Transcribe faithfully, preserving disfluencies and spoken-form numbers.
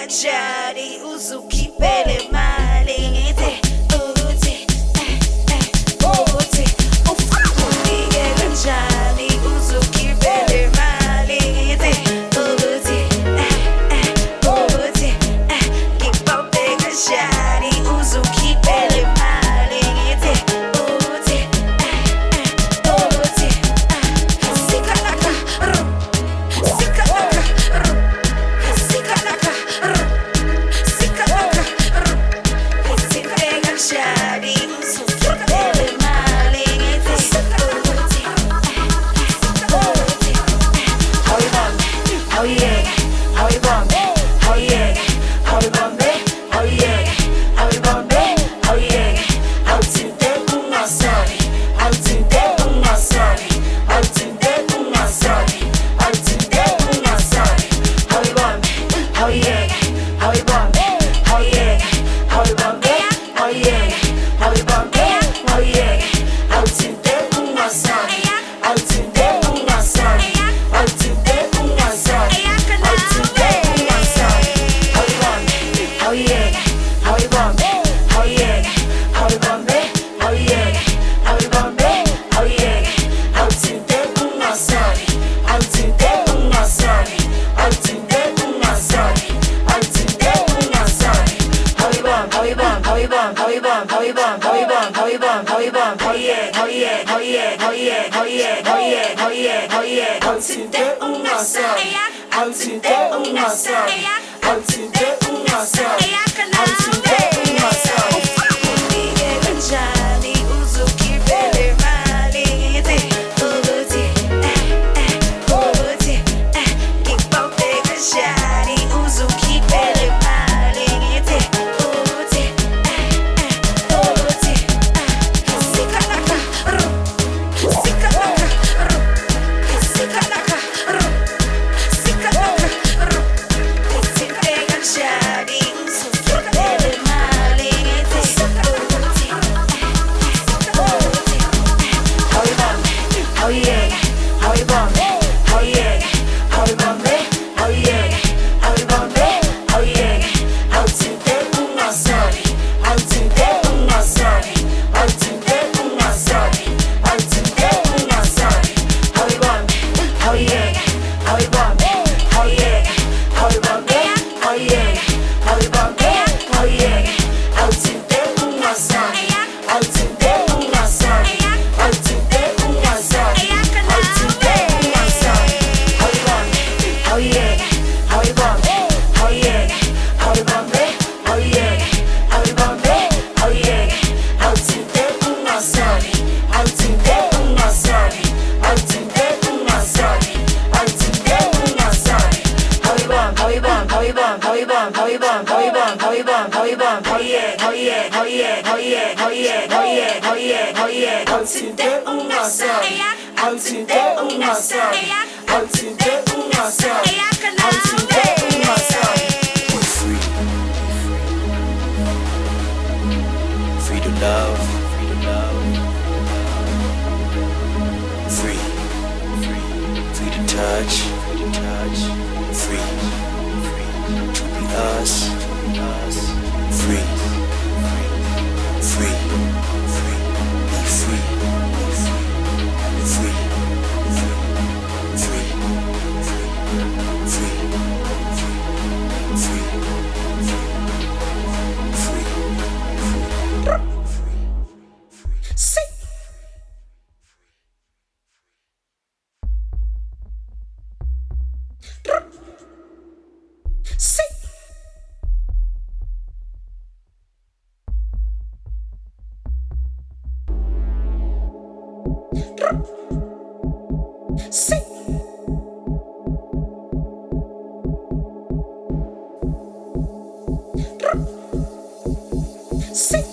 kanjani uzukhiphele mali ngithi uthi eh eh uthi ufike kanjani uzukhiphele mali ngithi uthi eh eh uthi eh ngibambe kanjani uzukhiphele mali ngithi uthi eh eh uthi sikalaka sikalaka sikalaka sikalaka sikalaka kanjani uzukhiphele mali ngithi uthi uthi how you want how yeah how you want how yeah how you want how yeah how you want how yeah how tinte ungasali how tinte ungasali how tinte ungasali how tinte ungasali how you want how yeah how you want how yeah how you want how yeah how you want how yeah how tinte ungasali how tinte ungasali how tinte ungasali how tinte ungasali how you want how yeah how you want how yeah how you want how yeah how you want how yeah how tinte ungasali how tinte ungasali how tinte ungasali how tinte ungasali how you want how you want how you want how you want how you want how you want how you want how you want how yeah how yeah how yeah how yeah how yeah how yeah how yeah how yeah how tinte ungasali how tinte ungasali how tinte ungasali how tinte ungasali ufike kanjani uzukhiphele mali ngithi uthi eh eh uthi eh ngibambe kanjani uzukhiphele mali ngithi uthi eh eh uthi sikalaka sikalaka sikalaka sikalaka uthinte kanjani uzukhiphele mali ngithi uthi uthi how you want how yeah how you want how yeah how you want how yeah how you want how yeah how tinte ungasali how tinte ungasali how tinte ungasali how tinte ungasali how you want how yeah how you want how yeah how you want how yeah how you want how yeah how tinte ungasali how tinte ungasali how tinte ungasali how tinte ungasali how you want how yeah how you want how yeah how you want how yeah how you want how yeah how tinte ungasali how tinte ungasali how tinte ungasali how tinte ungasali how you want how you want how you want how you want how you want how you want how you want how you want how yeah how yeah how yeah how yeah how yeah how yeah how yeah how yeah how tinte ungasali how tinte ungasali how tinte ungasali how tinte ungasali We're free. Free to love. Free to love. Free. Free. Free to touch. Free to touch. Free. Free to be us. Us. Free. Free. Free. Be free. Free. Free. Free. Free. Free. see see see see